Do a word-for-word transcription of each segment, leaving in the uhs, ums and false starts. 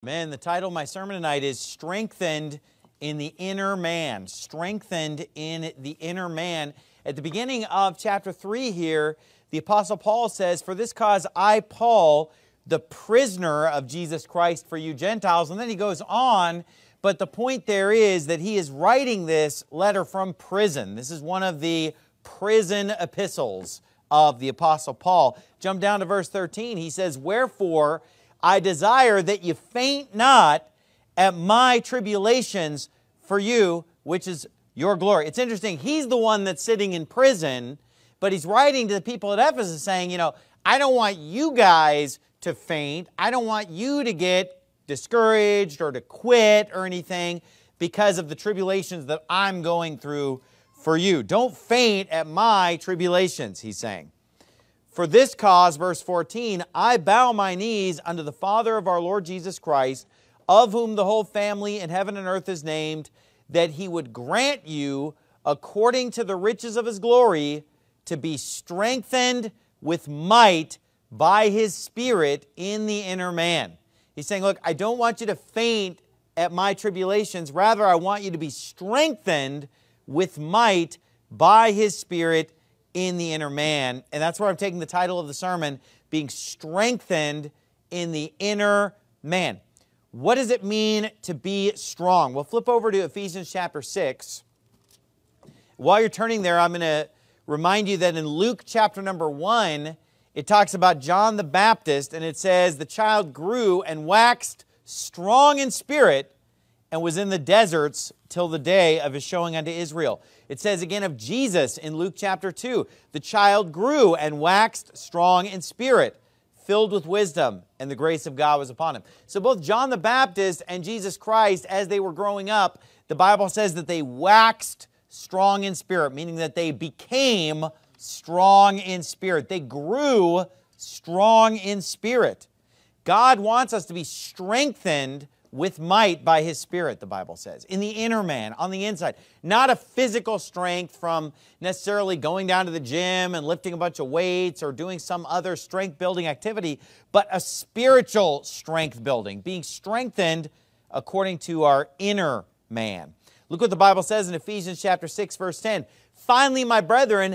Man, the title of my sermon tonight is Strengthened in the Inner Man. Strengthened in the Inner Man. At the beginning of chapter three here, the Apostle Paul says, "For this cause I, Paul, the prisoner of Jesus Christ for you Gentiles." And then he goes on, but the point there is that he is writing this letter from prison. This is one of the prison epistles of the Apostle Paul. Jump down to verse thirteen. He says, "Wherefore I desire that you faint not at my tribulations for you, which is your glory." It's interesting. He's the one that's sitting in prison, but he's writing to the people at Ephesus saying, you know, I don't want you guys to faint. I don't want you to get discouraged or to quit or anything because of the tribulations that I'm going through for you. Don't faint at my tribulations, he's saying. "For this cause," verse fourteen, "I bow my knees unto the Father of our Lord Jesus Christ, of whom the whole family in heaven and earth is named, that he would grant you, according to the riches of his glory, to be strengthened with might by his Spirit in the inner man." He's saying, look, I don't want you to faint at my tribulations. Rather, I want you to be strengthened with might by his Spirit in the inner man. And that's where I'm taking the title of the sermon, being strengthened in the inner man. What does it mean to be strong? Well, flip over to Ephesians chapter six. While you're turning there, I'm going to remind you that in Luke chapter number one, it talks about John the Baptist, and it says, "The child grew and waxed strong in spirit, and was in the deserts till the day of his showing unto Israel." It says again of Jesus in Luke chapter two, "The child grew and waxed strong in spirit, filled with wisdom, and the grace of God was upon him." So both John the Baptist and Jesus Christ, as they were growing up, the Bible says that they waxed strong in spirit, meaning that they became strong in spirit. They grew strong in spirit. God wants us to be strengthened with might by his Spirit, the Bible says, in the inner man, on the inside. Not a physical strength from necessarily going down to the gym and lifting a bunch of weights or doing some other strength-building activity, but a spiritual strength building, being strengthened according to our inner man. Look what the Bible says in Ephesians chapter six, verse ten. "Finally, my brethren,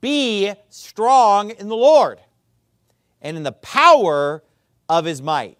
be strong in the Lord and in the power of his might.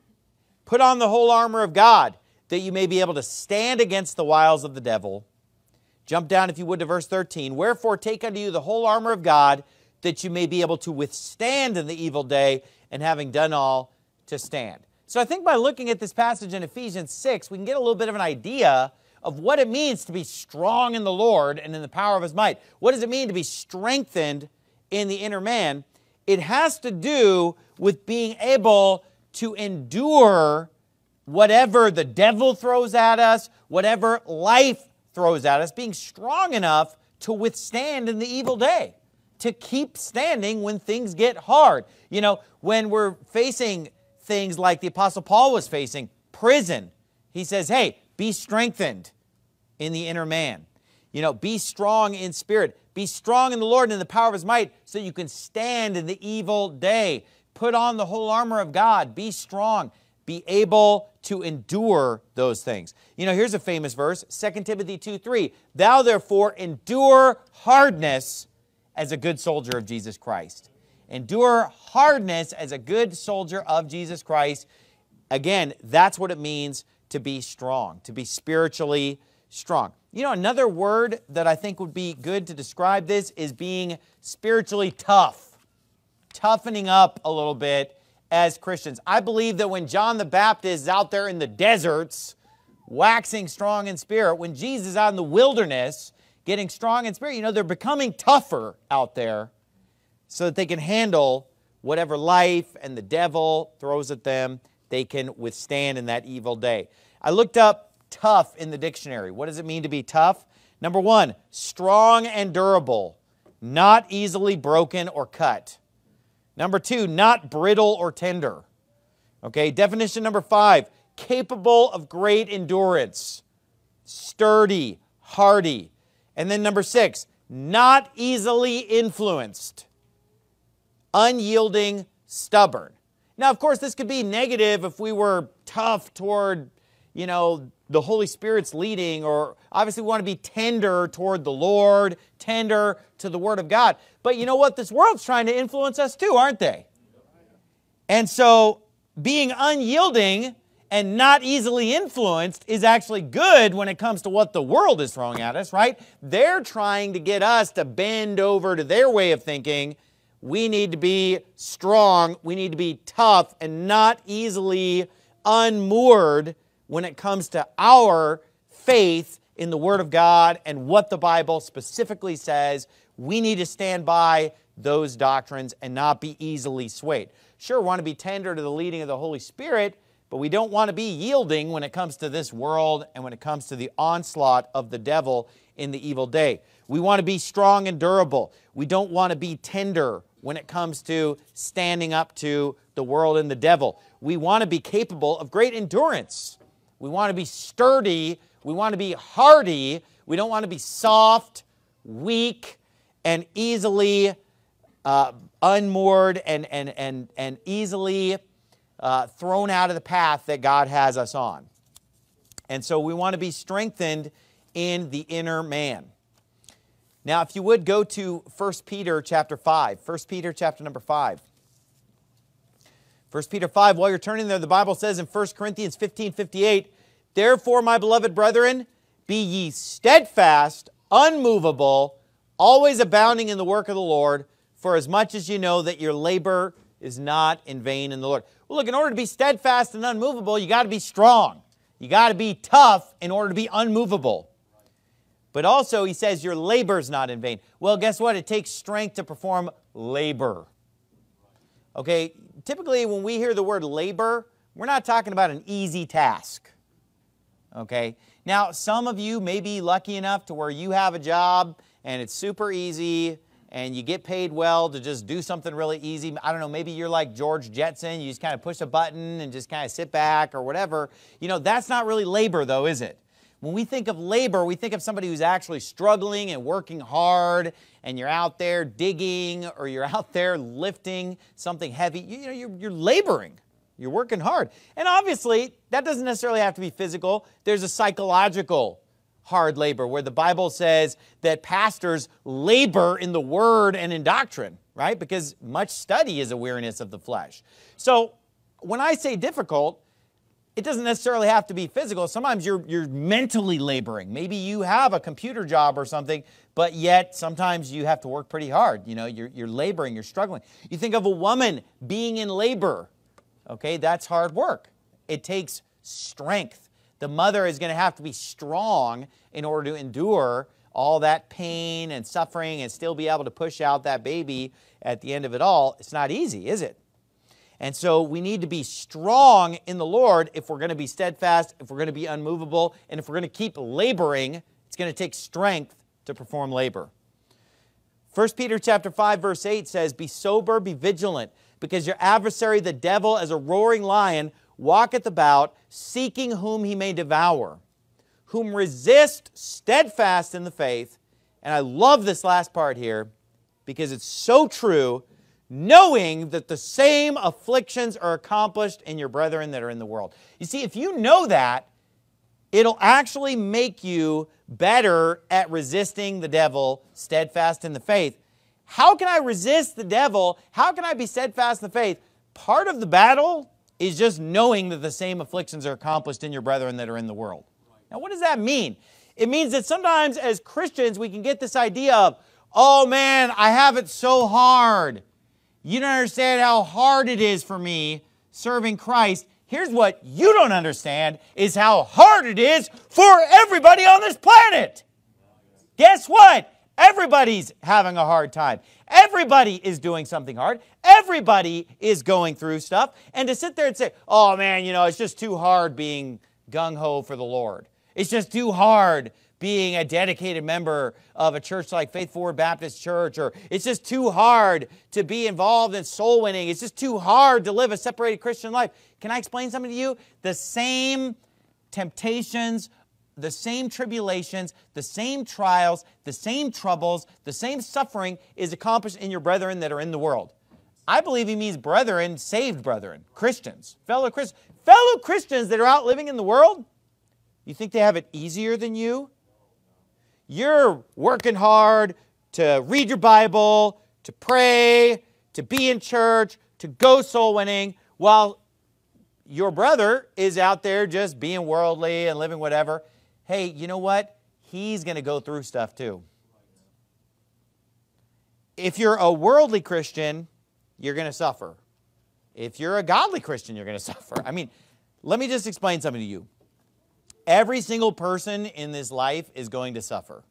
Put on the whole armor of God, that you may be able to stand against the wiles of the devil." Jump down, if you would, to verse thirteen. "Wherefore take unto you the whole armor of God, that you may be able to withstand in the evil day, and having done all, to stand." So I think by looking at this passage in Ephesians six, we can get a little bit of an idea of what it means to be strong in the Lord and in the power of his might. What does it mean to be strengthened in the inner man? It has to do with being able to endure whatever the devil throws at us, whatever life throws at us, being strong enough to withstand in the evil day, to keep standing when things get hard. You know, when we're facing things like the Apostle Paul was facing, prison, he says, hey, be strengthened in the inner man. You know, be strong in spirit. Be strong in the Lord and in the power of his might, so you can stand in the evil day. Put on the whole armor of God. Be strong. Be able to endure those things. You know, here's a famous verse, Second Timothy two three. "Thou therefore endure hardness as a good soldier of Jesus Christ." Endure hardness as a good soldier of Jesus Christ. Again, that's what it means to be strong, to be spiritually strong. You know, another word that I think would be good to describe this is being spiritually tough. Toughening up a little bit as Christians. I believe that when John the Baptist is out there in the deserts, waxing strong in spirit, when Jesus is out in the wilderness, getting strong in spirit, you know, they're becoming tougher out there so that they can handle whatever life and the devil throws at them. They can withstand in that evil day. I looked up tough in the dictionary. What does it mean to be tough? Number one, strong and durable, not easily broken or cut. Number two, not brittle or tender. Okay, definition number five, capable of great endurance, sturdy, hardy. And then number six, not easily influenced, unyielding, stubborn. Now, of course, this could be negative if we were tough toward, you know, the Holy Spirit's leading, or obviously we want to be tender toward the Lord, tender to the Word of God. But you know what? This world's trying to influence us too, aren't they? And so being unyielding and not easily influenced is actually good when it comes to what the world is throwing at us, right? They're trying to get us to bend over to their way of thinking. We need to be strong, we need to be tough, and not easily unmoored when it comes to our faith in the Word of God and what the Bible specifically says. We need to stand by those doctrines and not be easily swayed. Sure, we want to be tender to the leading of the Holy Spirit, but we don't want to be yielding when it comes to this world and when it comes to the onslaught of the devil in the evil day. We want to be strong and durable. We don't want to be tender when it comes to standing up to the world and the devil. We want to be capable of great endurance. We want to be sturdy. We want to be hardy. We don't want to be soft, weak, and easily uh, unmoored and, and, and, and easily Uh, thrown out of the path that God has us on. And so we want to be strengthened in the inner man. Now, if you would go to First Peter chapter five. First Peter chapter number five. First Peter five, while you're turning there, the Bible says in First Corinthians fifteen fifty-eight, "Therefore, my beloved brethren, be ye steadfast, unmovable, always abounding in the work of the Lord, for as much as you know that your labor is not in vain in the Lord." Well, look, in order to be steadfast and unmovable, you got to be strong. You got to be tough in order to be unmovable. But also, he says your labor's not in vain. Well, guess what? It takes strength to perform labor. Okay, typically when we hear the word labor, we're not talking about an easy task. Okay, now some of you may be lucky enough to where you have a job and it's super easy, and you get paid well to just do something really easy. I don't know, maybe you're like George Jetson. You just kind of push a button and just kind of sit back or whatever. You know, that's not really labor though, is it? When we think of labor, we think of somebody who's actually struggling and working hard, and you're out there digging or you're out there lifting something heavy. You, you know, you're, you're laboring. You're working hard. And obviously, that doesn't necessarily have to be physical. There's a psychological hard labor, where the Bible says that pastors labor in the word and in doctrine, right? Because much study is a weariness of the flesh. So when I say difficult, it doesn't necessarily have to be physical. Sometimes you're, you're mentally laboring. Maybe you have a computer job or something, but yet sometimes you have to work pretty hard. You know, you're, you're laboring, you're struggling. You think of a woman being in labor. Okay, that's hard work. It takes strength. The mother is going to have to be strong in order to endure all that pain and suffering and still be able to push out that baby at the end of it all. It's not easy, is it? And so we need to be strong in the Lord if we're going to be steadfast, if we're going to be unmovable, and if we're going to keep laboring. It's going to take strength to perform labor. First Peter chapter five, verse eight says, "Be sober, be vigilant, because your adversary, the devil, as a roaring lion, walketh about, seeking whom he may devour, whom resist steadfast in the faith." And I love this last part here because it's so true, "knowing that the same afflictions are accomplished in your brethren that are in the world." You see, if you know that, it'll actually make you better at resisting the devil, steadfast in the faith. How can I resist the devil? How can I be steadfast in the faith? Part of the battle is just knowing that the same afflictions are accomplished in your brethren that are in the world. Now, what does that mean? It means that sometimes as Christians, we can get this idea of, "Oh man, I have it so hard. You don't understand how hard it is for me serving Christ." Here's what you don't understand, is how hard it is for everybody on this planet. Guess what? Everybody's having a hard time. Everybody is doing something hard. Everybody is going through stuff. And to sit there and say, "Oh man, you know, it's just too hard being gung-ho for the Lord. It's just too hard being a dedicated member of a church like Faith Forward Baptist Church," or "It's just too hard to be involved in soul winning. It's just too hard to live a separated Christian life." Can I explain something to you? The same temptations, the same tribulations, the same trials, the same troubles, the same suffering is accomplished in your brethren that are in the world. I believe he means brethren, saved brethren, Christians, fellow Christians. Fellow Christians that are out living in the world, you think they have it easier than you? You're working hard to read your Bible, to pray, to be in church, to go soul winning, while your brother is out there just being worldly and living whatever. Hey, you know what? He's going to go through stuff too. If you're a worldly Christian, you're going to suffer. If you're a godly Christian, you're going to suffer. I mean, let me just explain something to you. Every single person in this life is going to suffer,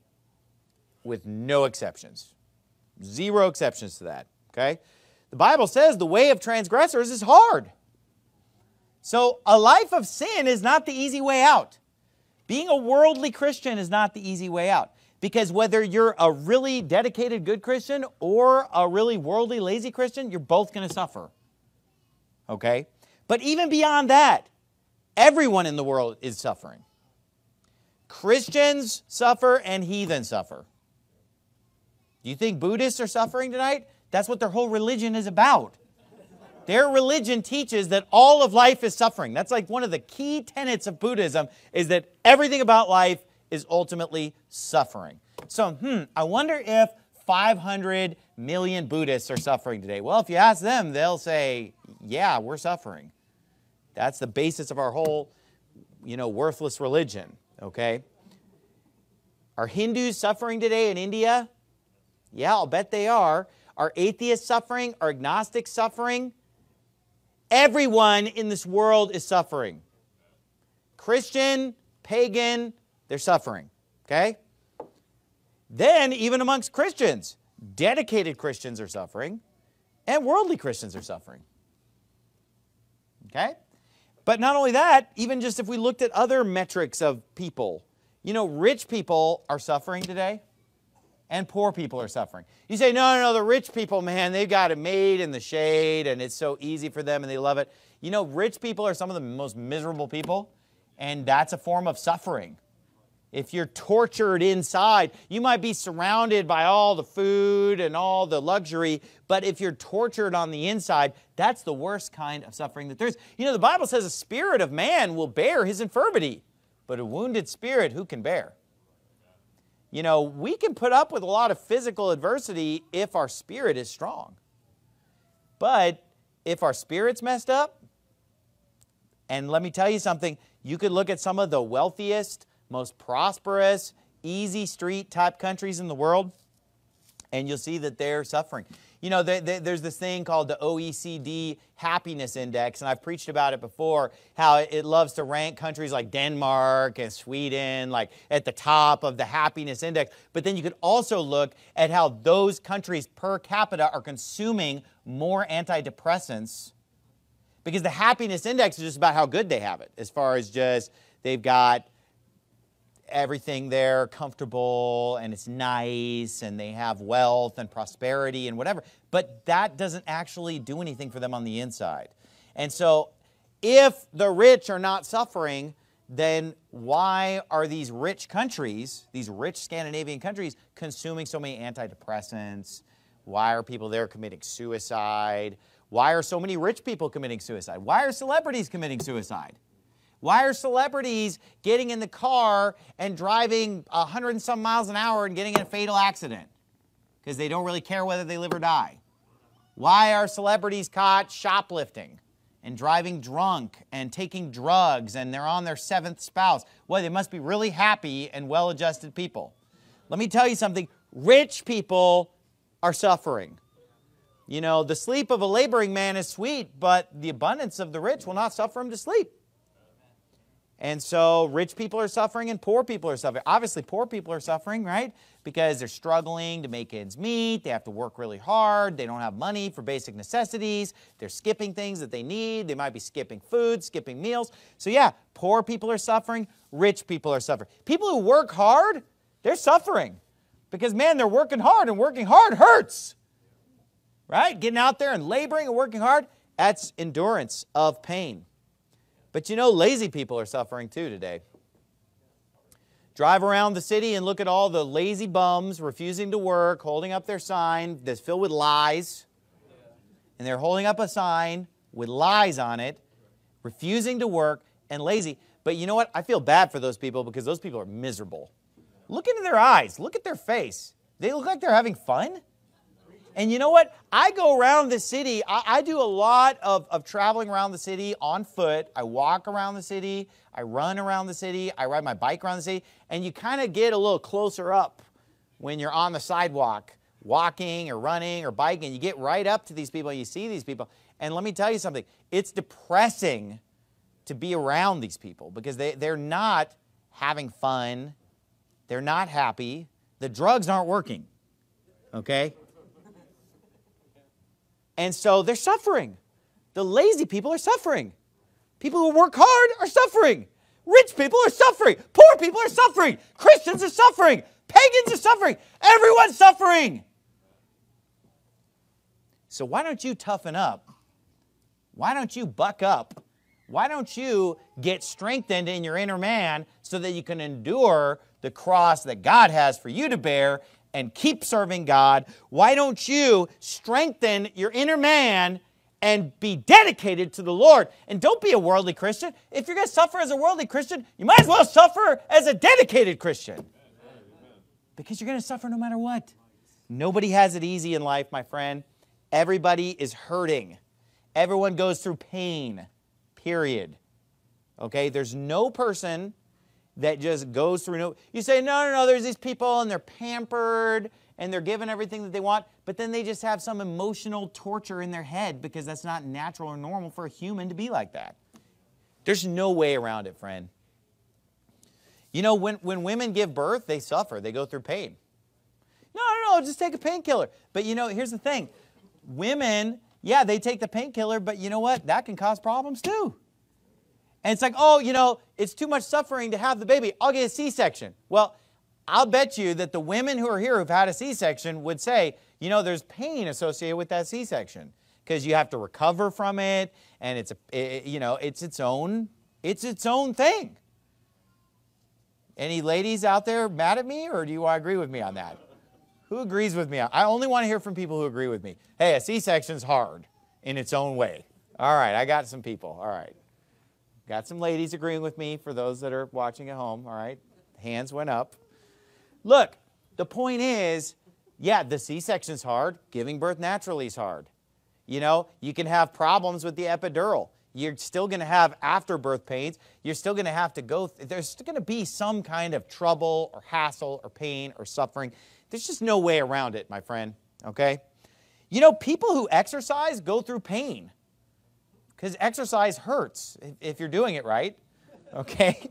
with no exceptions. Zero exceptions to that, okay? The Bible says the way of transgressors is hard. So a life of sin is not the easy way out. Being a worldly Christian is not the easy way out. Because whether you're a really dedicated good Christian or a really worldly lazy Christian, you're both going to suffer. Okay? But even beyond that, everyone in the world is suffering. Christians suffer and heathens suffer. Do you think Buddhists are suffering tonight? That's what their whole religion is about. Their religion teaches that all of life is suffering. That's like one of the key tenets of Buddhism, is that everything about life is ultimately suffering. So, hmm, I wonder if five hundred million Buddhists are suffering today. Well, if you ask them, they'll say, yeah, we're suffering. That's the basis of our whole, you know, worthless religion, okay? Are Hindus suffering today in India? Yeah, I'll bet they are. Are atheists suffering? Are agnostics suffering? Everyone in this world is suffering. Christian, pagan, they're suffering, okay? Then, even amongst Christians, dedicated Christians are suffering, and worldly Christians are suffering, okay? But not only that, even just if we looked at other metrics of people, you know, rich people are suffering today, and poor people are suffering. You say, no, no, no, the rich people, man, they've got it made in the shade, and it's so easy for them, and they love it. You know, rich people are some of the most miserable people, and that's a form of suffering. If you're tortured inside, you might be surrounded by all the food and all the luxury, but if you're tortured on the inside, that's the worst kind of suffering that there is. You know, the Bible says a spirit of man will bear his infirmity, but a wounded spirit who can bear? You know, we can put up with a lot of physical adversity if our spirit is strong. But if our spirit's messed up, and let me tell you something, you could look at some of the wealthiest, most prosperous, easy street type countries in the world, and you'll see that they're suffering. You know, they, they, there's this thing called the O E C D Happiness Index, and I've preached about it before, how it, it loves to rank countries like Denmark and Sweden like at the top of the happiness index. But then you could also look at how those countries per capita are consuming more antidepressants, because the happiness index is just about how good they have it, as far as just they've got everything there comfortable and it's nice and they have wealth and prosperity and whatever. But that doesn't actually do anything for them on the inside. And so if the rich are not suffering, then why are these rich countries, these rich Scandinavian countries, consuming so many antidepressants? Why are people there committing suicide? Why are so many rich people committing suicide? Why are celebrities committing suicide? Why are celebrities getting in the car and driving a hundred and some miles an hour and getting in a fatal accident? Because they don't really care whether they live or die. Why are celebrities caught shoplifting and driving drunk and taking drugs and they're on their seventh spouse? Well, they must be really happy and well-adjusted people. Let me tell you something. Rich people are suffering. You know, the sleep of a laboring man is sweet, but the abundance of the rich will not suffer him to sleep. And so rich people are suffering and poor people are suffering. Obviously, poor people are suffering, right? Because they're struggling to make ends meet. They have to work really hard. They don't have money for basic necessities. They're skipping things that they need. They might be skipping food, skipping meals. So yeah, poor people are suffering. Rich people are suffering. People who work hard, they're suffering. Because, man, they're working hard, and working hard hurts. Right? Getting out there and laboring and working hard, that's endurance of pain. But you know, lazy people are suffering too today. Drive around the city and look at all the lazy bums refusing to work, holding up their sign that's filled with lies. And they're holding up a sign with lies on it, refusing to work, and lazy. But you know what? I feel bad for those people because those people are miserable. Look into their eyes. Look at their face. They look like they're having fun. And you know what? I go around the city. I, I do a lot of, of traveling around the city on foot. I walk around the city. I run around the city. I ride my bike around the city. And you kind of get a little closer up when you're on the sidewalk, walking or running or biking. You get right up to these people and you see these people. And let me tell you something. It's depressing to be around these people because they, they're not having fun. They're not happy. The drugs aren't working. Okay? And so they're suffering. The lazy people are suffering. People who work hard are suffering. Rich people are suffering. Poor people are suffering. Christians are suffering. Pagans are suffering. Everyone's suffering. So why don't you toughen up? Why don't you buck up? Why don't you get strengthened in your inner man so that you can endure the cross that God has for you to bear and keep serving God? Why don't you strengthen your inner man and be dedicated to the Lord? And don't be a worldly Christian. If you're going to suffer as a worldly Christian, you might as well suffer as a dedicated Christian. Because you're going to suffer no matter what. Nobody has it easy in life, my friend. Everybody is hurting. Everyone goes through pain, period. Okay? There's no person that just goes through. No, you say, no, no, no, there's these people and they're pampered and they're given everything that they want, but then they just have some emotional torture in their head because that's not natural or normal for a human to be like that. There's no way around it, friend. You know, when, when women give birth, they suffer. They go through pain. No, no, no, just take a painkiller. But you know, here's the thing. Women, yeah, they take the painkiller, but you know what? That can cause problems too. And it's like, oh, you know, it's too much suffering to have the baby. I'll get a C-section. Well, I'll bet you that the women who are here who've had a C-section would say, you know, there's pain associated with that C-section because you have to recover from it, and it's, a, it, you know, it's its own, it's its own thing. Any ladies out there mad at me, or do you agree with me on that? Who agrees with me? I only want to hear from people who agree with me. Hey, a C-section's hard in its own way. All right, I got some people. All right. Got some ladies agreeing with me for those that are watching at home, all right? Hands went up. Look, the point is, yeah, the C-section's hard. Giving birth naturally is hard. You know, you can have problems with the epidural. You're still going to have afterbirth pains. You're still going to have to go, th- there's going to be some kind of trouble or hassle or pain or suffering. There's just no way around it, my friend, okay? You know, people who exercise go through pain. Because exercise hurts if you're doing it right, okay?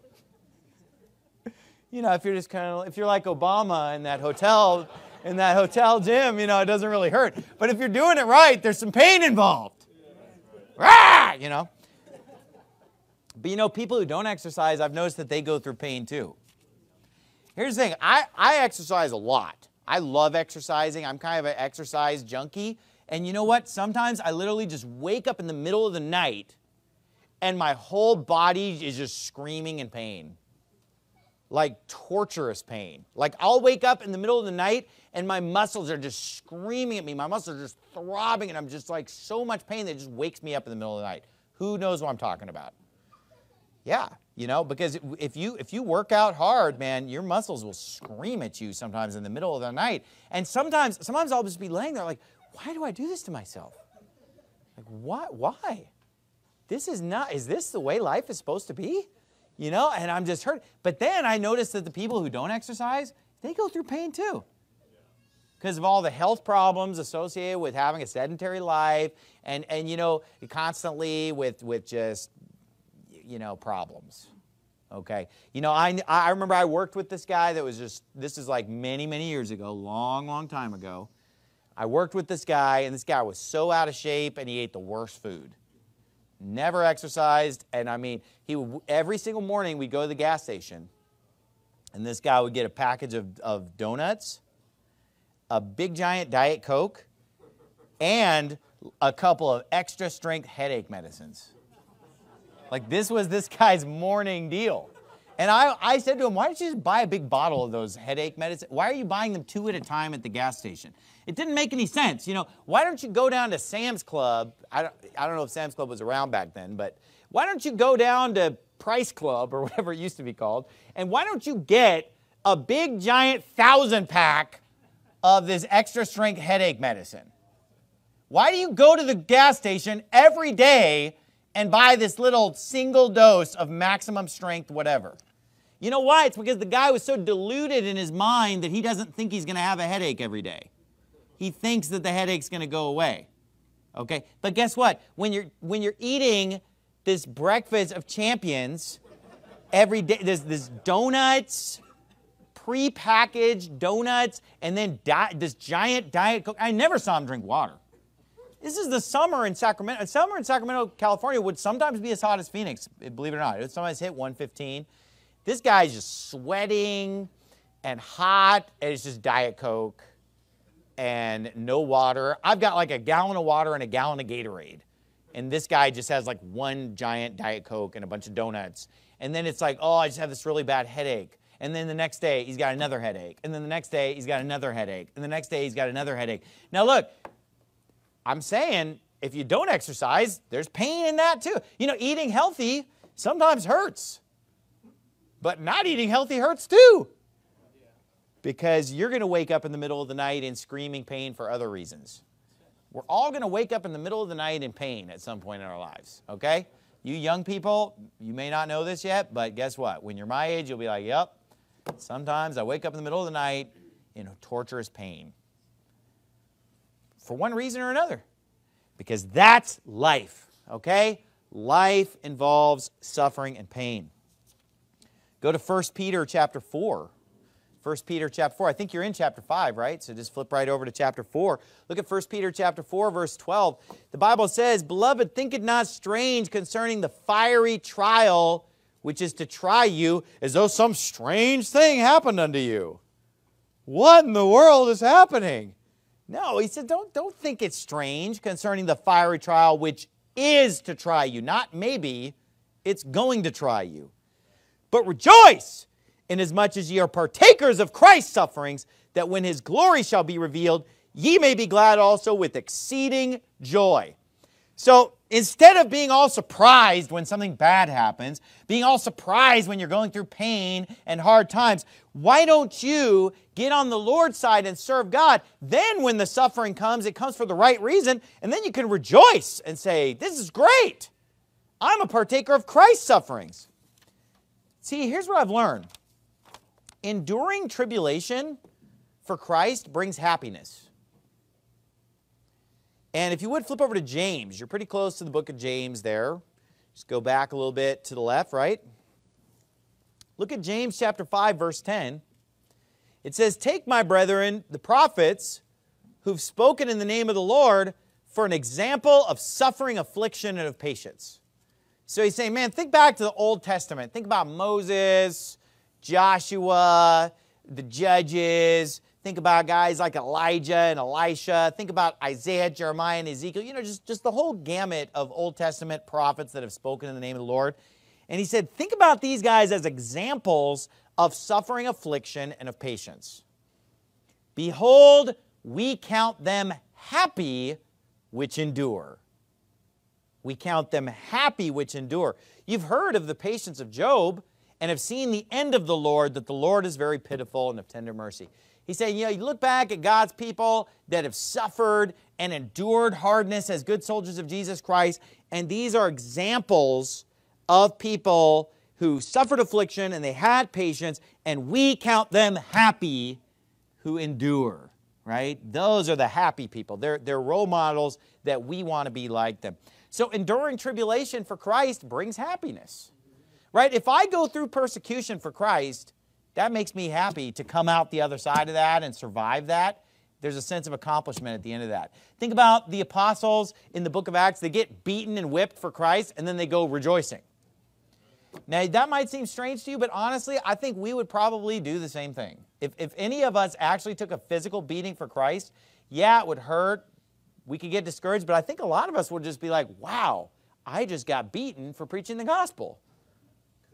You know, if you're just kind of, if you're like Obama in that hotel, in that hotel gym, you know, it doesn't really hurt. But if you're doing it right, there's some pain involved. Rah! You know? But you know, people who don't exercise, I've noticed that they go through pain too. Here's the thing, I, I exercise a lot. I love exercising. I'm kind of an exercise junkie. And you know what? Sometimes I literally just wake up in the middle of the night and my whole body is just screaming in pain. Like torturous pain. Like I'll wake up in the middle of the night and my muscles are just screaming at me. My muscles are just throbbing and I'm just like so much pain that it just wakes me up in the middle of the night. Who knows what I'm talking about? Yeah, you know, because if you if you work out hard, man, your muscles will scream at you sometimes in the middle of the night. And sometimes sometimes I'll just be laying there like, why do I do this to myself? Like, why? Why? This is not, is this the way life is supposed to be? You know, and I'm just hurt. But then I notice that the people who don't exercise, they go through pain too. Because of all the health problems associated with having a sedentary life and, and you know, constantly with, with just, you know, problems. Okay. You know, I, I remember I worked with this guy that was just, this is like many, many years ago, long, long time ago. I worked with this guy, and this guy was so out of shape, and he ate the worst food. Never exercised, and I mean, he would, every single morning we'd go to the gas station, and this guy would get a package of, of donuts, a big giant Diet Coke, and a couple of extra strength headache medicines. Like this was this guy's morning deal. And I, I said to him, why don't you just buy a big bottle of those headache medicine? Why are you buying them two at a time at the gas station? It didn't make any sense. You know, why don't you go down to Sam's Club? I don't, I don't know if Sam's Club was around back then, but why don't you go down to Price Club or whatever it used to be called, and why don't you get a big giant thousand pack of this extra strength headache medicine? Why do you go to the gas station every day and buy this little single dose of maximum strength whatever? You know why? It's because the guy was so deluded in his mind that he doesn't think he's going to have a headache every day. He thinks that the headache's going to go away. Okay? But guess what? When you're when you're eating this breakfast of champions every day, there's this donuts, pre-packaged donuts, and then di- this giant Diet Coke. I never saw him drink water. This is the summer in Sacramento. Summer in Sacramento, California would sometimes be as hot as Phoenix, believe it or not. It would sometimes hit one fifteen. This guy's just sweating and hot, and it's just Diet Coke and no water. I've got like a gallon of water and a gallon of Gatorade. And this guy just has like one giant Diet Coke and a bunch of donuts. And then it's like, oh, I just have this really bad headache. And then the next day, he's got another headache. And then the next day, he's got another headache. And the next day, he's got another headache. Now look, I'm saying if you don't exercise, there's pain in that too. You know, eating healthy sometimes hurts. But not eating healthy hurts too. Because you're going to wake up in the middle of the night in screaming pain for other reasons. We're all going to wake up in the middle of the night in pain at some point in our lives, okay? You young people, you may not know this yet, but guess what? When you're my age, you'll be like, yep, sometimes I wake up in the middle of the night in torturous pain. For one reason or another. Because that's life, okay? Life involves suffering and pain. Go to First Peter chapter four. First Peter chapter four. I think you're in chapter five, right? So just flip right over to chapter four. Look at First Peter chapter four, verse twelve. The Bible says, "Beloved, think it not strange concerning the fiery trial which is to try you, as though some strange thing happened unto you." What in the world is happening? No, he said, don't, don't think it's strange concerning the fiery trial which is to try you. Not maybe, it's going to try you. But rejoice, inasmuch as ye are partakers of Christ's sufferings, that when his glory shall be revealed, ye may be glad also with exceeding joy. So instead of being all surprised when something bad happens, being all surprised when you're going through pain and hard times, why don't you get on the Lord's side and serve God? Then when the suffering comes, it comes for the right reason, and then you can rejoice and say, this is great. I'm a partaker of Christ's sufferings. See, here's what I've learned. Enduring tribulation for Christ brings happiness. And if you would flip over to James, you're pretty close to the book of James there. Just go back a little bit to the left, right? Look at James chapter five, verse ten. It says, "Take, my brethren, the prophets who've spoken in the name of the Lord for an example of suffering, affliction, and of patience." So he's saying, man, think back to the Old Testament. Think about Moses, Joshua, the Judges. Think about guys like Elijah and Elisha. Think about Isaiah, Jeremiah, and Ezekiel. You know, just, just the whole gamut of Old Testament prophets that have spoken in the name of the Lord. And he said, think about these guys as examples of suffering, affliction, and of patience. "Behold, we count them happy which endure." We count them happy which endure. You've heard of the patience of Job and have seen the end of the Lord, that the Lord is very pitiful and of tender mercy. He said, you know, you look back at God's people that have suffered and endured hardness as good soldiers of Jesus Christ, and these are examples of people who suffered affliction and they had patience, and we count them happy who endure, right? Those are the happy people. They're, they're role models that we want to be like them. So enduring tribulation for Christ brings happiness, right? If I go through persecution for Christ, that makes me happy to come out the other side of that and survive that. There's a sense of accomplishment at the end of that. Think about the apostles in the book of Acts. They get beaten and whipped for Christ, and then they go rejoicing. Now, that might seem strange to you, but honestly, I think we would probably do the same thing. If, if any of us actually took a physical beating for Christ, yeah, it would hurt. We could get discouraged, but I think a lot of us would just be like, wow, I just got beaten for preaching the gospel.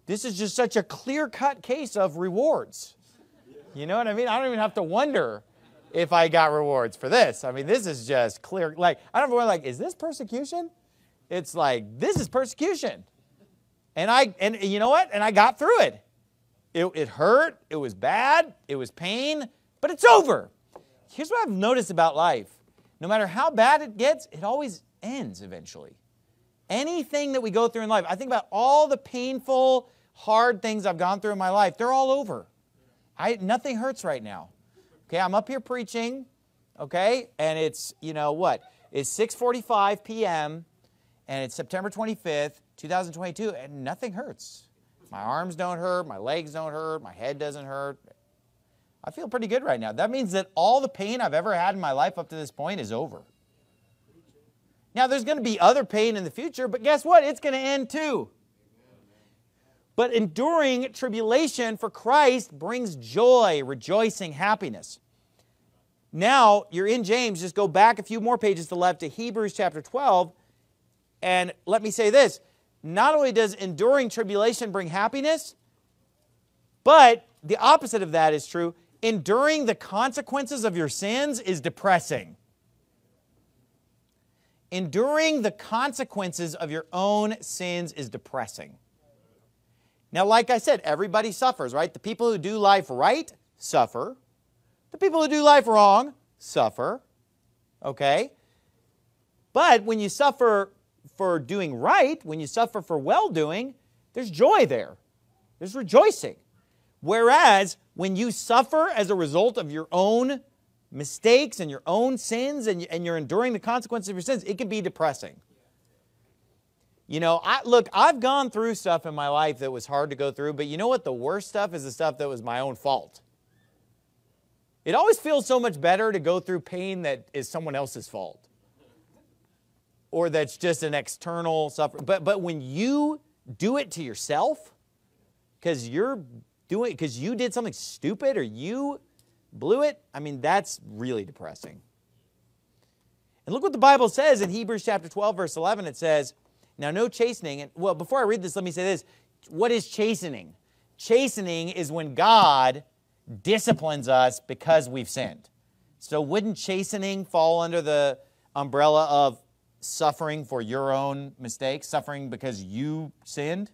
This is just such a clear-cut case of rewards. You know what I mean? I don't even have to wonder if I got rewards for this. I mean, this is just clear. Like, I don't know, like, is this persecution? It's like, this is persecution. And I, and you know what? And I got through it. It, it hurt. It was bad. It was pain. But it's over. Here's what I've noticed about life. No matter how bad it gets, it always ends eventually. Anything that we go through in life, I think about all the painful, hard things I've gone through in my life. They're all over. I, nothing hurts right now. Okay, I'm up here preaching, okay, and it's, you know what, it's six forty-five p m and it's September twenty-fifth, two thousand twenty-two, and nothing hurts. My arms don't hurt, my legs don't hurt, my head doesn't hurt. I feel pretty good right now. That means that all the pain I've ever had in my life up to this point is over. Now, there's going to be other pain in the future, but guess what? It's going to end too. But enduring tribulation for Christ brings joy, rejoicing, happiness. Now, you're in James. Just go back a few more pages to the left to Hebrews chapter twelve. And let me say this. Not only does enduring tribulation bring happiness, but the opposite of that is true. Enduring the consequences of your sins is depressing. Enduring the consequences of your own sins is depressing. Now, like I said, everybody suffers, right? The people who do life right suffer. The people who do life wrong suffer. Okay? But when you suffer for doing right, when you suffer for well-doing, there's joy there. There's rejoicing. Whereas, when you suffer as a result of your own mistakes and your own sins and, and you're enduring the consequences of your sins, it can be depressing. You know, I, look, I've gone through stuff in my life that was hard to go through, but you know what? The worst stuff is the stuff that was my own fault. It always feels so much better to go through pain that is someone else's fault. Or that's just an external suffering. But, but when you do it to yourself, because you're doing, because you did something stupid or you blew it, I mean, that's really depressing. And look what the Bible says in Hebrews chapter twelve, verse eleven. It says, now no chastening, and well, before I read this, let me say this. What is chastening? Chastening is when God disciplines us because we've sinned. So wouldn't chastening fall under the umbrella of suffering for your own mistakes, suffering because you sinned?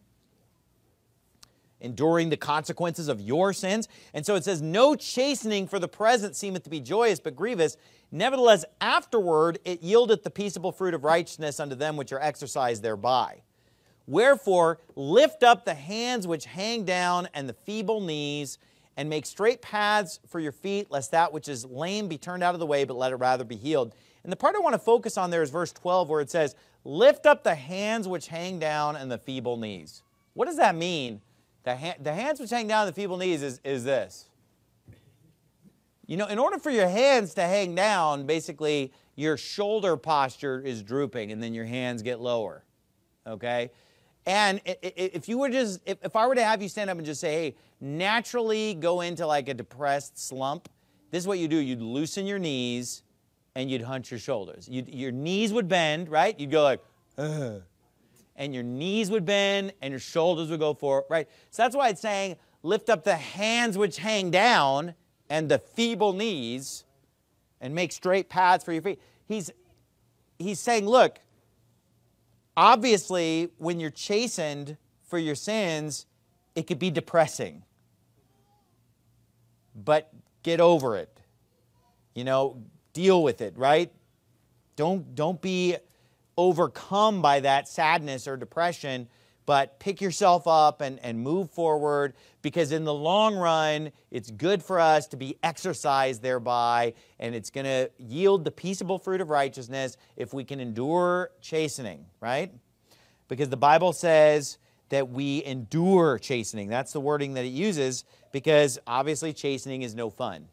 Enduring the consequences of your sins. And so it says, no chastening for the present seemeth to be joyous, but grievous. Nevertheless, afterward it yieldeth the peaceable fruit of righteousness unto them which are exercised thereby. Wherefore, lift up the hands which hang down and the feeble knees, and make straight paths for your feet, lest that which is lame be turned out of the way, but let it rather be healed. And the part I want to focus on there is verse twelve, where it says, lift up the hands which hang down and the feeble knees. What does that mean? The, ha the hands which hang down and the feeble knees is, is this. You know, in order for your hands to hang down, basically your shoulder posture is drooping and then your hands get lower. Okay? And if you were just, if, if I were to have you stand up and just say, hey, naturally go into like a depressed slump, this is what you do. You'd loosen your knees and you'd hunch your shoulders. You'd, your knees would bend, right? You'd go like, ugh. And your knees would bend and your shoulders would go forward, right? So that's why it's saying, lift up the hands which hang down and the feeble knees and make straight paths for your feet. He's, he's saying, look, obviously, when you're chastened for your sins, it could be depressing. But get over it. You know, deal with it, right? Don't, don't be overcome by that sadness or depression, but pick yourself up and, and move forward, because in the long run, it's good for us to be exercised thereby, and it's going to yield the peaceable fruit of righteousness if we can endure chastening, right? Because the Bible says that we endure chastening. That's the wording that it uses, because obviously chastening is no fun.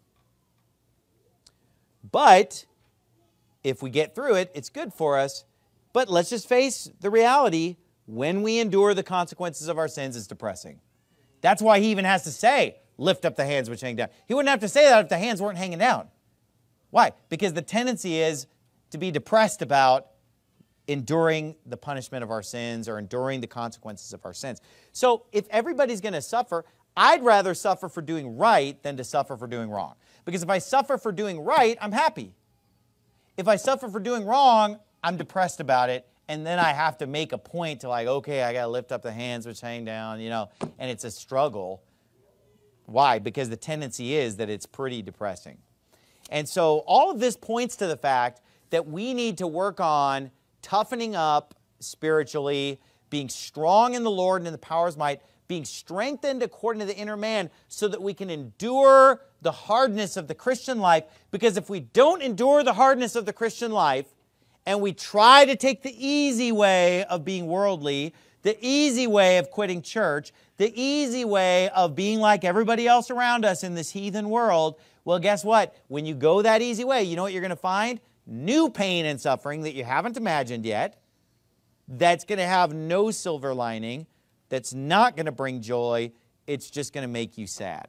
But if we get through it, it's good for us. But let's just face the reality. When we endure the consequences of our sins, it's depressing. That's why he even has to say, lift up the hands which hang down. He wouldn't have to say that if the hands weren't hanging down. Why? Because the tendency is to be depressed about enduring the punishment of our sins or enduring the consequences of our sins. So if everybody's going to suffer, I'd rather suffer for doing right than to suffer for doing wrong. Because if I suffer for doing right, I'm happy. If I suffer for doing wrong, I'm depressed about it, and then I have to make a point to like, okay, I got to lift up the hands which hang down, you know, and it's a struggle. Why? Because the tendency is that it's pretty depressing. And so all of this points to the fact that we need to work on toughening up spiritually, being strong in the Lord and in the power of His might, being strengthened according to the inner man so that we can endure the hardness of the Christian life. Because if we don't endure the hardness of the Christian life and we try to take the easy way of being worldly, the easy way of quitting church, the easy way of being like everybody else around us in this heathen world, well, guess what? When you go that easy way, you know what you're going to find? New pain and suffering that you haven't imagined yet, that's going to have no silver lining, that's not going to bring joy, it's just going to make you sad.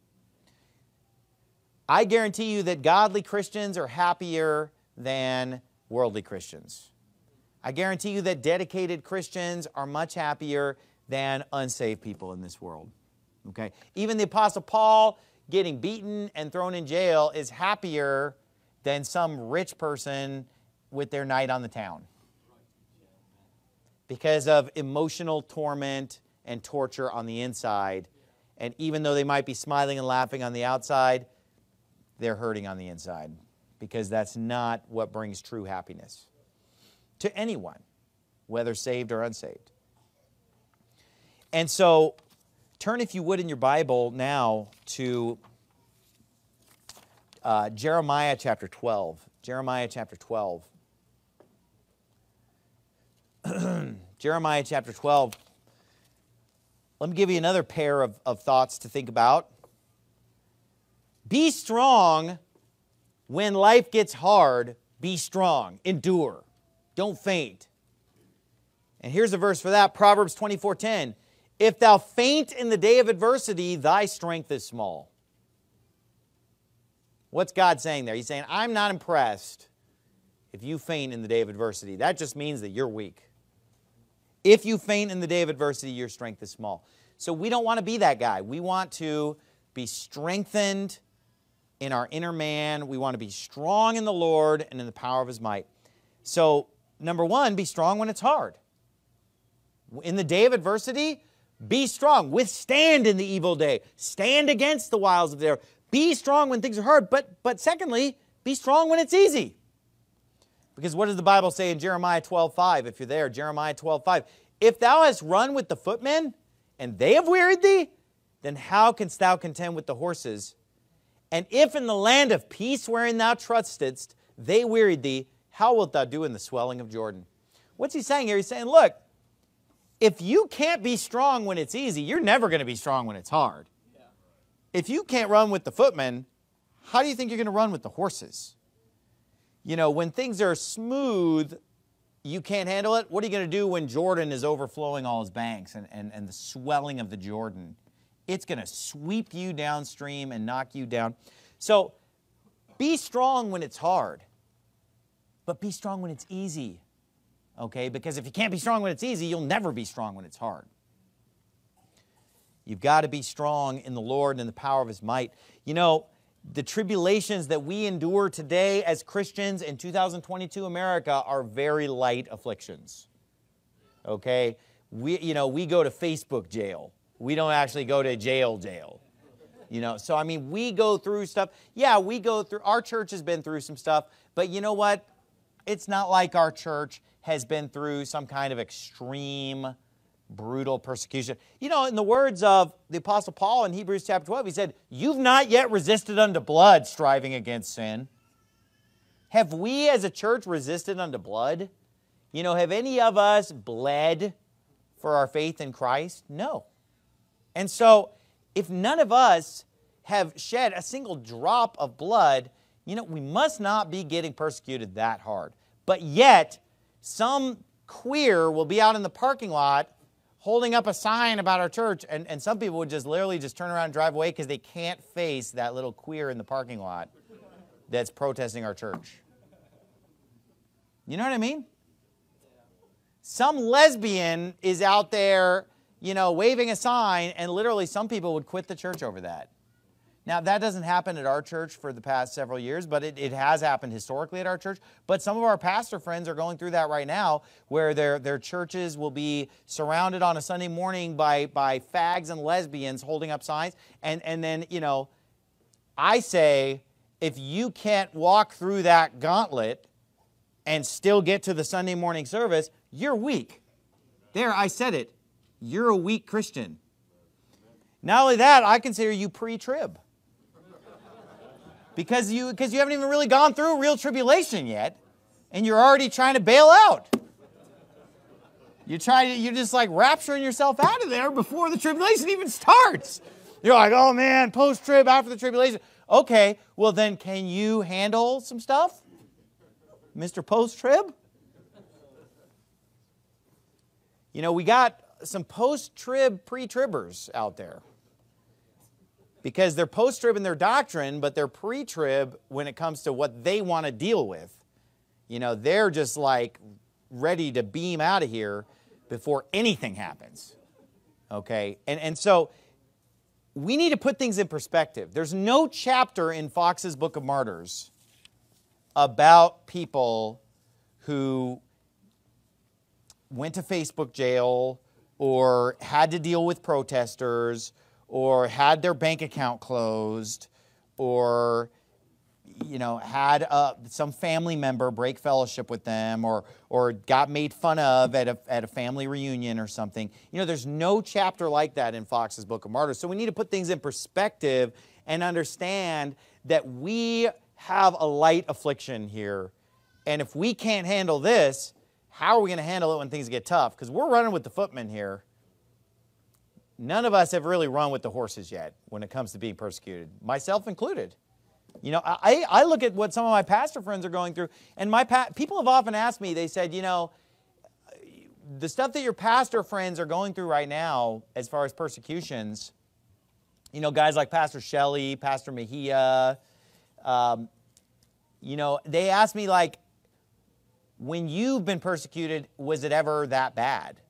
I guarantee you that godly Christians are happier than worldly Christians. I guarantee you that dedicated Christians are much happier than unsaved people in this world. Okay? Even the Apostle Paul getting beaten and thrown in jail is happier than some rich person with their night on the town. Because of emotional torment and torture on the inside. And even though they might be smiling and laughing on the outside, they're hurting on the inside. Because that's not what brings true happiness to anyone, whether saved or unsaved. And so, turn if you would in your Bible now to uh, Jeremiah chapter twelve. Jeremiah chapter twelve. Jeremiah chapter twelve. Let me give you another pair of, of thoughts to think about. Be strong when life gets hard. Be strong. Endure. Don't faint. And here's a verse for that. Proverbs twenty-four ten. If thou faint in the day of adversity, thy strength is small. What's God saying there? He's saying, I'm not impressed if you faint in the day of adversity. That just means that you're weak. If you faint in the day of adversity, your strength is small. So we don't want to be that guy. We want to be strengthened in our inner man. We want to be strong in the Lord and in the power of His might. So, number one, be strong when it's hard. In the day of adversity, be strong. Withstand in the evil day. Stand against the wiles of the devil. Be strong when things are hard. But, but secondly, be strong when it's easy. Because what does the Bible say in Jeremiah twelve five? If you're there, Jeremiah twelve five. If thou hast run with the footmen, and they have wearied thee, then how canst thou contend with the horses? And if in the land of peace wherein thou trustedst, they wearied thee, how wilt thou do in the swelling of Jordan? What's he saying here? He's saying, look, if you can't be strong when it's easy, you're never going to be strong when it's hard. Yeah. If you can't run with the footmen, how do you think you're going to run with the horses? You know, when things are smooth, you can't handle it. What are you going to do when Jordan is overflowing all his banks and, and, and the swelling of the Jordan? It's going to sweep you downstream and knock you down. So be strong when it's hard, but be strong when it's easy. Okay, because if you can't be strong when it's easy, you'll never be strong when it's hard. You've got to be strong in the Lord and in the power of His might. You know, the tribulations that we endure today as Christians in two thousand twenty-two America are very light afflictions. Okay, we, you know, we go to Facebook jail. We don't actually go to jail jail. You know, so I mean, we go through stuff. Yeah, we go through, our church has been through some stuff, but you know what? It's not like our church has been through some kind of extreme, brutal persecution. You know, in the words of the Apostle Paul in Hebrews chapter twelve, he said, you've not yet resisted unto blood, striving against sin. Have we as a church resisted unto blood? You know, have any of us bled for our faith in Christ? No. And so, if none of us have shed a single drop of blood, you know, we must not be getting persecuted that hard. But yet, some queer will be out in the parking lot holding up a sign about our church, and, and some people would just literally just turn around and drive away because they can't face that little queer in the parking lot that's protesting our church. You know what I mean? some lesbian is out there, you know, waving a sign, and literally some people would quit the church over that. Now, that doesn't happen at our church for the past several years, but it, it has happened historically at our church. But some of our pastor friends are going through that right now, where their, their churches will be surrounded on a Sunday morning by, by fags and lesbians holding up signs. And, and then, you know, I say, if you can't walk through that gauntlet and still get to the Sunday morning service, you're weak. There, I said it. You're a weak Christian. Not only that, I consider you pre-trib. Because you, because you haven't even really gone through real tribulation yet, and you're already trying to bail out. You're trying to, you're just like rapturing yourself out of there before the tribulation even starts. You're like, oh man, post-trib, after the tribulation. Okay, well then can you handle some stuff, Mister Post-trib? You know, we got some post-trib, pre-tribbers out there. Because they're post-trib in their doctrine, but they're pre-trib when it comes to what they want to deal with. You know, they're just like ready to beam out of here before anything happens. Okay? And, and so we need to put things in perspective. There's no chapter in Fox's Book of Martyrs about people who went to Facebook jail or had to deal with protesters or had their bank account closed, or, you know, had uh, some family member break fellowship with them, or or got made fun of at a, at a family reunion or something. You know, there's no chapter like that in Fox's Book of Martyrs. So we need to put things in perspective and understand that we have a light affliction here. And if we can't handle this, how are we going to handle it when things get tough? Because we're running with the footmen here. None of us have really run with the horses yet when it comes to being persecuted, myself included. You know, I, I look at what some of my pastor friends are going through, and my pa- people have often asked me, they said, you know, the stuff that your pastor friends are going through right now as far as persecutions, you know, guys like Pastor Shelley, Pastor Mejia, um, you know, they ask me, like, when you've been persecuted, was it ever that bad?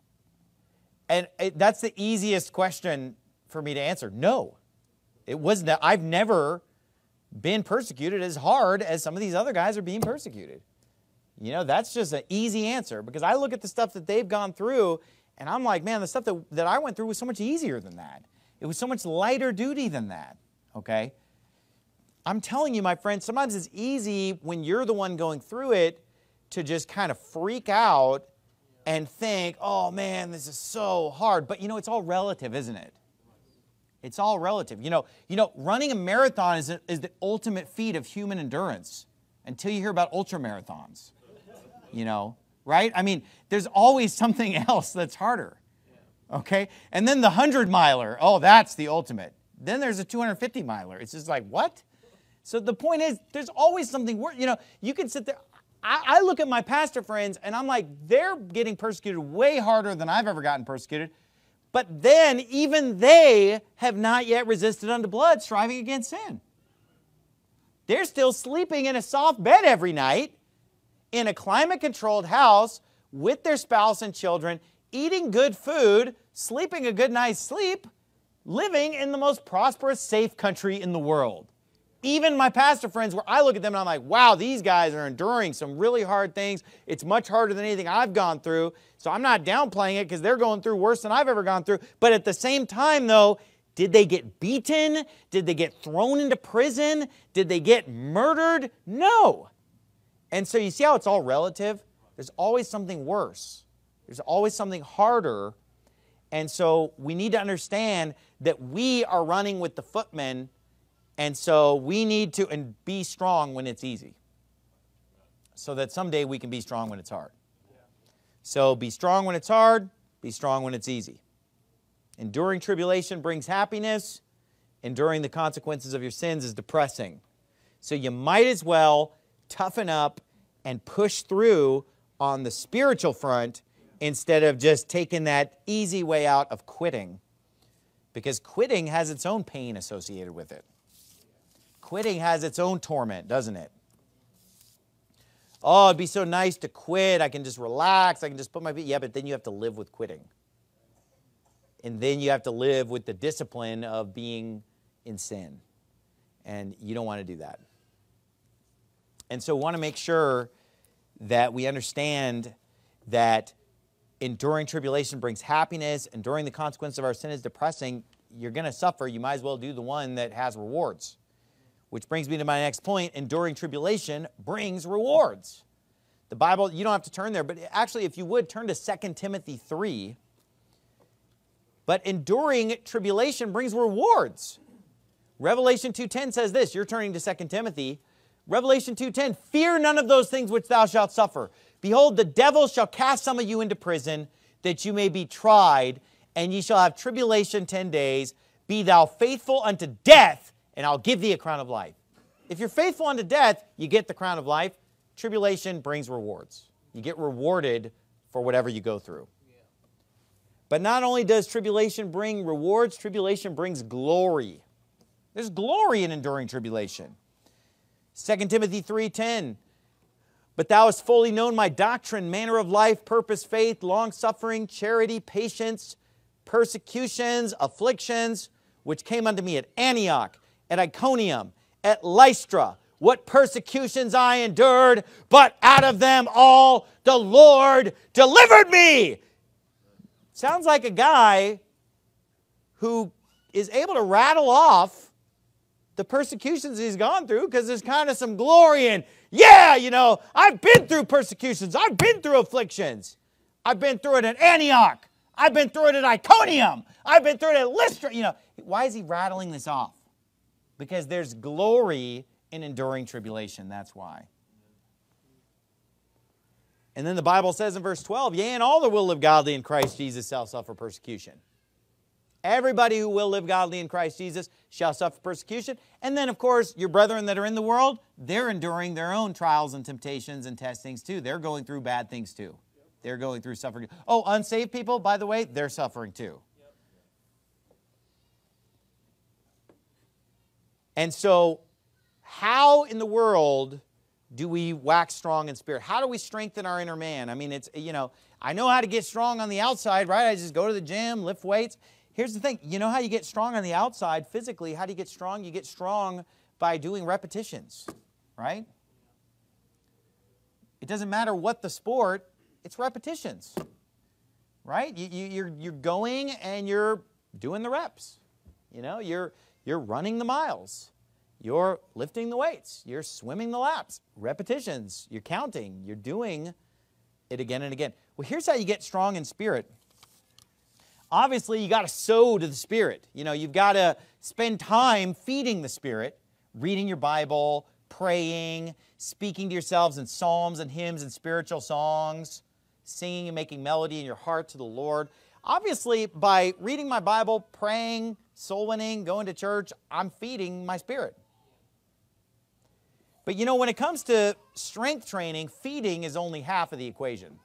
And it, that's the easiest question for me to answer. No, it wasn't. I've never been persecuted as hard as some of these other guys are being persecuted. You know, that's just an easy answer, because I look at the stuff that they've gone through and I'm like, man, the stuff that, that I went through was so much easier than that. It was so much lighter duty than that, okay? I'm telling you, my friends, sometimes it's easy when you're the one going through it to just kind of freak out and think, oh man, this is so hard. But you know, it's all relative, isn't it? It's all relative. You know, you know, running a marathon is, a, is the ultimate feat of human endurance until you hear about ultra marathons. You know, right? I mean, there's always something else that's harder. Okay? And then the hundred miler, oh, that's the ultimate. Then there's a two hundred fifty miler. It's just like, what? So the point is, there's always something worse. You know, you can sit there. I look at my pastor friends and I'm like, they're getting persecuted way harder than I've ever gotten persecuted. But then even they have not yet resisted unto blood, striving against sin. They're still sleeping in a soft bed every night in a climate-controlled house with their spouse and children, eating good food, sleeping a good night's sleep, living in the most prosperous, safe country in the world. Even my pastor friends, where I look at them and I'm like, wow, these guys are enduring some really hard things. It's much harder than anything I've gone through. So I'm not downplaying it because they're going through worse than I've ever gone through. But at the same time, though, did they get beaten? Did they get thrown into prison? Did they get murdered? No. And so you see how it's all relative? There's always something worse. There's always something harder. And so we need to understand that we are running with the footmen. And so we need to and be strong when it's easy, so that someday we can be strong when it's hard. So be strong when it's hard, be strong when it's easy. Enduring tribulation brings happiness. Enduring the consequences of your sins is depressing. So you might as well toughen up and push through on the spiritual front instead of just taking that easy way out of quitting, because quitting has its own pain associated with it. Quitting has its own torment, doesn't it? Oh, it'd be so nice to quit. I can just relax. I can just put my feet. Yeah, but then you have to live with quitting. And then you have to live with the discipline of being in sin. And you don't want to do that. And so we want to make sure that we understand that enduring tribulation brings happiness. Enduring the consequence of our sin is depressing. You're going to suffer. You might as well do the one that has rewards. Which brings me to my next point. Enduring tribulation brings rewards. The Bible, you don't have to turn there, but actually if you would, turn to Second Timothy three. But enduring tribulation brings rewards. Revelation two ten says this. You're turning to Second Timothy. Revelation two ten, fear none of those things which thou shalt suffer. Behold, the devil shall cast some of you into prison, that you may be tried, and ye shall have tribulation ten days. Be thou faithful unto death, and I'll give thee a crown of life. If you're faithful unto death, you get the crown of life. Tribulation brings rewards. You get rewarded for whatever you go through. But not only does tribulation bring rewards, tribulation brings glory. There's glory in enduring tribulation. Second Timothy three ten, but thou hast fully known my doctrine, manner of life, purpose, faith, long-suffering, charity, patience, persecutions, afflictions, which came unto me at Antioch, at Iconium, at Lystra, what persecutions I endured, but out of them all the Lord delivered me. Sounds like a guy who is able to rattle off the persecutions he's gone through because there's kind of some glory in, yeah, you know, I've been through persecutions. I've been through afflictions. I've been through it at Antioch. I've been through it at Iconium. I've been through it at Lystra. You know, why is he rattling this off? Because there's glory in enduring tribulation. That's why. And then the Bible says in verse twelve, yea, and all that will live godly in Christ Jesus shall suffer persecution. Everybody who will live godly in Christ Jesus shall suffer persecution. And then, of course, your brethren that are in the world, they're enduring their own trials and temptations and testings too. They're going through bad things too. They're going through suffering. Oh, unsaved people, by the way, they're suffering too. And so, how in the world do we wax strong in spirit? How do we strengthen our inner man? I mean, it's, you know, I know how to get strong on the outside, right? I just go to the gym, lift weights. Here's the thing. You know how you get strong on the outside physically? How do you get strong? You get strong by doing repetitions, right? It doesn't matter what the sport, it's repetitions, right? You, you, you're, you're going and you're doing the reps. You know, you're, you're running the miles. You're lifting the weights. You're swimming the laps. Repetitions. You're counting. You're doing it again and again. Well, here's how you get strong in spirit. Obviously, you got to sow to the Spirit. You know, you've got to spend time feeding the Spirit, reading your Bible, praying, speaking to yourselves in psalms and hymns and spiritual songs, singing and making melody in your heart to the Lord. Obviously, by reading my Bible, praying, soul winning, going to church, I'm feeding my spirit. But you know, when it comes to strength training, feeding is only half of the equation.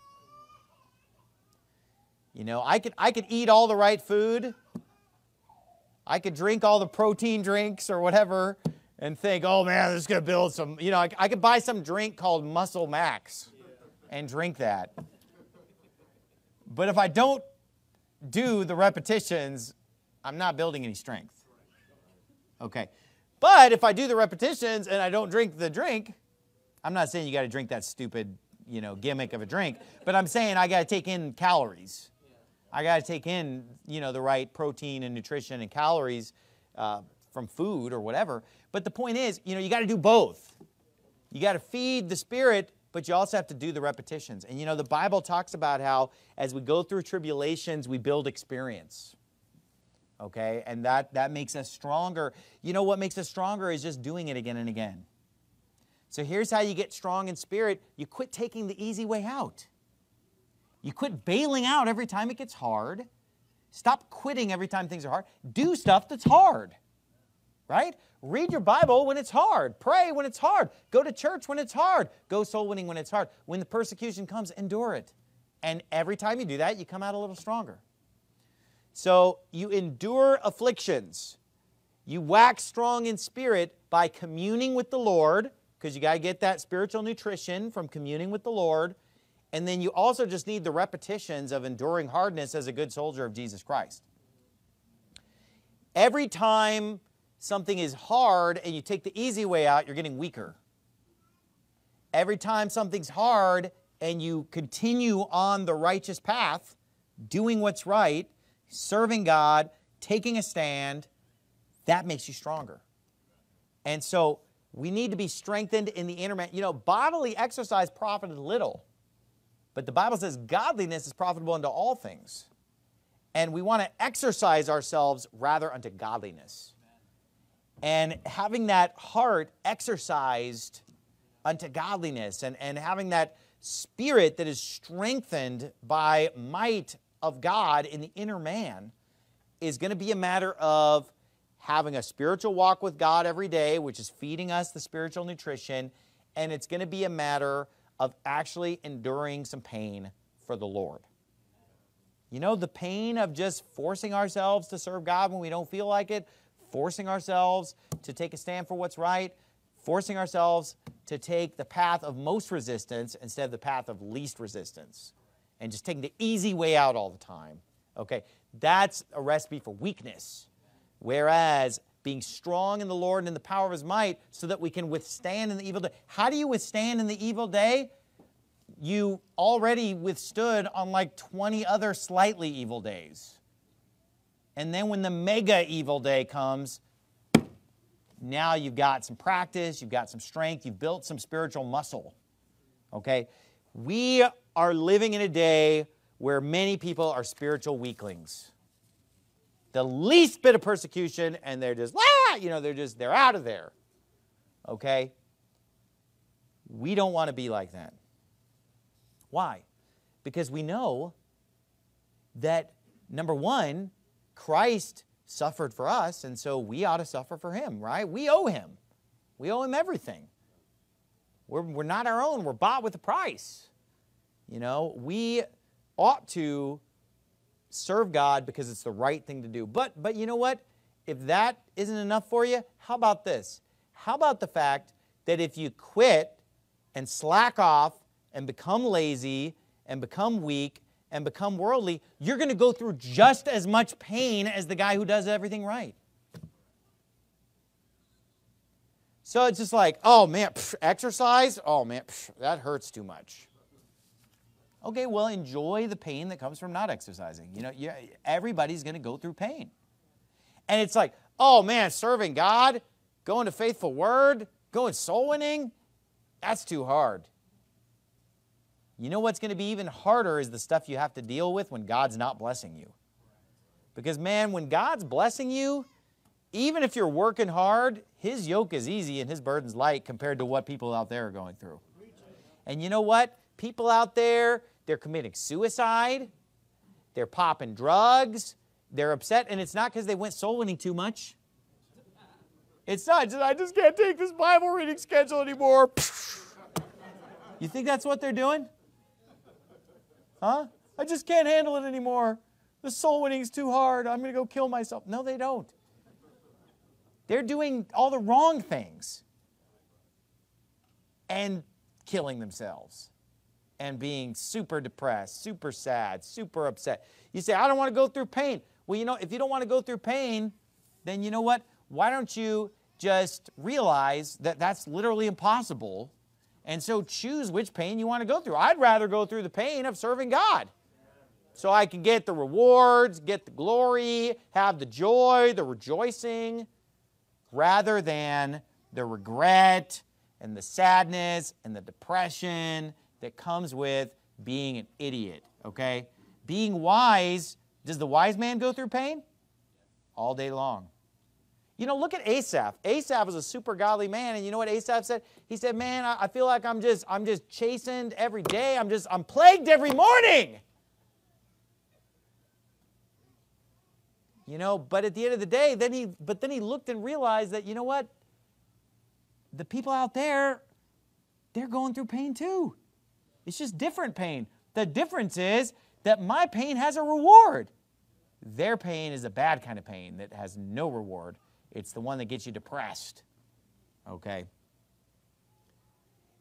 You know, I could, I could eat all the right food. I could drink all the protein drinks or whatever and think, oh man, this is going to build some, you know, I, I could buy some drink called Muscle Max and drink that. But if I don't do the repetitions, I'm not building any strength. Okay. But if I do the repetitions and I don't drink the drink, I'm not saying you got to drink that stupid, you know, gimmick of a drink, but I'm saying I got to take in calories. I got to take in, you know, the right protein and nutrition and calories uh, from food or whatever. But the point is, you know, you got to do both. You got to feed the spirit, but you also have to do the repetitions. And, you know, the Bible talks about how as we go through tribulations, we build experience. Okay? And that, that makes us stronger. You know what makes us stronger is just doing it again and again. So here's how you get strong in spirit. You quit taking the easy way out. You quit bailing out every time it gets hard. Stop quitting every time things are hard. Do stuff that's hard. Right? Read your Bible when it's hard. Pray when it's hard. Go to church when it's hard. Go soul winning when it's hard. When the persecution comes, endure it. And every time you do that, you come out a little stronger. So you endure afflictions. You wax strong in spirit by communing with the Lord, because you got to get that spiritual nutrition from communing with the Lord. And then you also just need the repetitions of enduring hardness as a good soldier of Jesus Christ. Every time something is hard and you take the easy way out, you're getting weaker. Every time something's hard and you continue on the righteous path, doing what's right, serving God, taking a stand, that makes you stronger. And so we need to be strengthened in the inner man. You know, bodily exercise profited little, but the Bible says godliness is profitable unto all things. And we want to exercise ourselves rather unto godliness. And having that heart exercised unto godliness and, and having that spirit that is strengthened by might of God in the inner man is going to be a matter of having a spiritual walk with God every day, which is feeding us the spiritual nutrition, and it's going to be a matter of actually enduring some pain for the Lord. You know, the pain of just forcing ourselves to serve God when we don't feel like it, forcing ourselves to take a stand for what's right, forcing ourselves to take the path of most resistance instead of the path of least resistance, and just taking the easy way out all the time. Okay, that's a recipe for weakness. Whereas being strong in the Lord and in the power of His might so that we can withstand in the evil day. How do you withstand in the evil day? You already withstood on like twenty other slightly evil days. And then when the mega evil day comes, now you've got some practice, you've got some strength, you've built some spiritual muscle. Okay? We are living in a day where many people are spiritual weaklings. The least bit of persecution, and they're just, ah, you know, they're just, they're out of there. Okay? We don't want to be like that. Why? Because we know that, number one, Christ suffered for us, and so we ought to suffer for Him, right? We owe Him. We owe Him everything. We're, we're not our own. We're bought with a price. You know, we ought to serve God because it's the right thing to do. But, but you know what? If that isn't enough for you, how about this? How about the fact that if you quit and slack off and become lazy and become weak and become worldly, you're going to go through just as much pain as the guy who does everything right. So it's just like, oh man, pff, exercise? Oh man, pff, that hurts too much. Okay, well, enjoy the pain that comes from not exercising. You know, you, everybody's going to go through pain. And it's like, oh man, serving God, going to Faithful Word, going soul winning, that's too hard. You know what's going to be even harder is the stuff you have to deal with when God's not blessing you. Because man, when God's blessing you, even if you're working hard, His yoke is easy and His burden's light compared to what people out there are going through. And you know what? People out there, they're committing suicide, they're popping drugs, they're upset, and it's not because they went soul winning too much. It's not just, I just can't take this Bible reading schedule anymore. You think that's what they're doing? Huh? I just can't handle it anymore. The soul winning's too hard. I'm going to go kill myself. No, they don't. They're doing all the wrong things and killing themselves and being super depressed, super sad, super upset. You say, I don't want to go through pain. Well, you know, if you don't want to go through pain, then you know what? Why don't you just realize that that's literally impossible, and so choose which pain you want to go through. I'd rather go through the pain of serving God so I can get the rewards, get the glory, have the joy, the rejoicing, rather than the regret and the sadness and the depression that comes with being an idiot, okay? Being wise, does the wise man go through pain? All day long. You know, look at Asaph. Asaph was a super godly man, and you know what Asaph said? He said, man, I, I feel like I'm just, I'm just chastened every day. I'm just, I'm plagued every morning. You know, but at the end of the day, then he, but then he looked and realized that, you know what? The people out there, they're going through pain too. It's just different pain. The difference is that my pain has a reward. Their pain is a bad kind of pain that has no reward. It's the one that gets you depressed. Okay?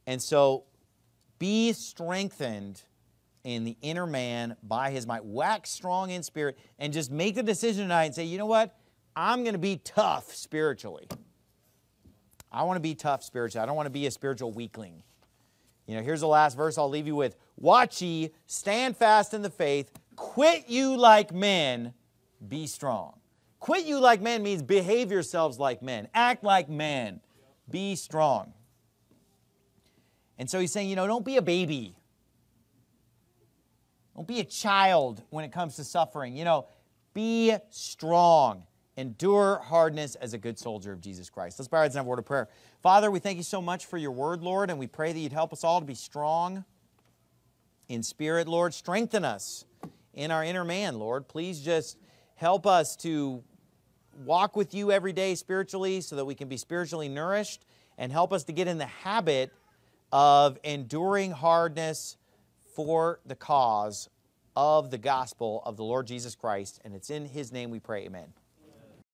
And so be strengthened in the inner man by his might. Wax strong in spirit, and just make the decision tonight and say, you know what? I'm going to be tough spiritually. I want to be tough spiritually. I don't want to be a spiritual weakling. You know, here's the last verse I'll leave you with. Watch ye, stand fast in the faith, quit you like men, be strong. Quit you like men means behave yourselves like men. Act like men. Be strong. And so he's saying, you know, don't be a baby. Don't be a child when it comes to suffering. You know, be strong. Endure hardness as a good soldier of Jesus Christ. Let's bow our heads and have a word of prayer. Father, we thank you so much for your word, Lord, and we pray that you'd help us all to be strong in spirit, Lord. Strengthen us in our inner man, Lord. Please just help us to walk with you every day spiritually so that we can be spiritually nourished, and help us to get in the habit of enduring hardness for the cause of the gospel of the Lord Jesus Christ. And it's in his name we pray, amen.